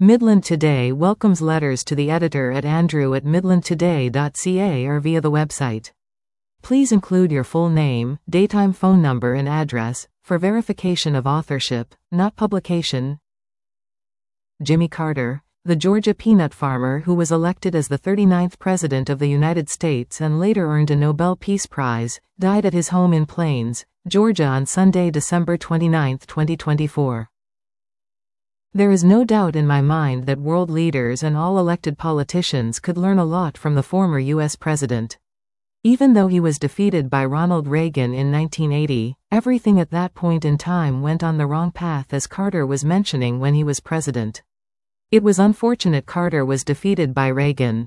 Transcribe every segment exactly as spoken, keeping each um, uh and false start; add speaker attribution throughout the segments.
Speaker 1: Midland Today welcomes letters to the editor at andrew at midland today dot c a or via the website. Please include your full name, daytime phone number and address, for verification of authorship, not publication. Jimmy Carter, the Georgia peanut farmer who was elected as the thirty-ninth President of the United States and later earned a Nobel Peace Prize, died at his home in Plains, Georgia on Sunday, December twenty-ninth, twenty twenty-four. There is no doubt in my mind that world leaders and all elected politicians could learn a lot from the former U S president. Even though he was defeated by Ronald Reagan in nineteen eighty, everything at that point in time went on the wrong path, as Carter was mentioning when he was president. It was unfortunate Carter was defeated by Reagan.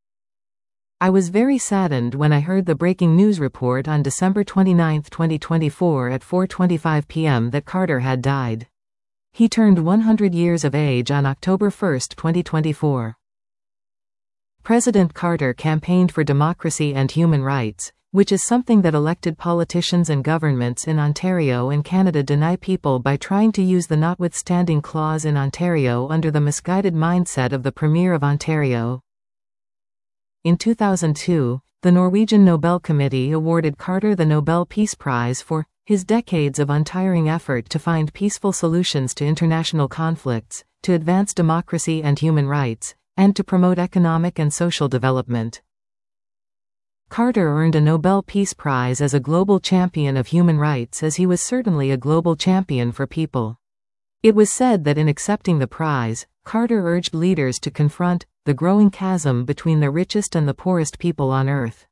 Speaker 1: I was very saddened when I heard the breaking news report on December twenty-ninth, twenty twenty-four at four twenty-five p m that Carter had died. He turned one hundred years of age on October first, twenty twenty-four. President Carter campaigned for democracy and human rights, which is something that elected politicians and governments in Ontario and Canada deny people by trying to use the notwithstanding clause in Ontario under the misguided mindset of the Premier of Ontario. In two thousand two, the Norwegian Nobel Committee awarded Carter the Nobel Peace Prize for his decades of untiring effort to find peaceful solutions to international conflicts, to advance democracy and human rights, and to promote economic and social development. Carter earned a Nobel Peace Prize as a global champion of human rights, as he was certainly a global champion for people. It was said that in accepting the prize, Carter urged leaders to confront the growing chasm between the richest and the poorest people on earth.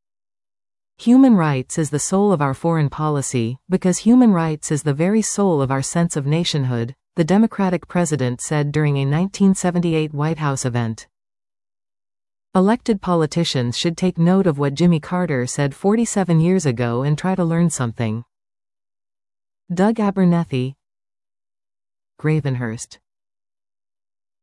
Speaker 1: Human rights is the soul of our foreign policy, because human rights is the very soul of our sense of nationhood, the Democratic president said during a nineteen seventy-eight White House event. Elected politicians should take note of what Jimmy Carter said forty-seven years ago and try to learn something. Doug Abernethy, Gravenhurst.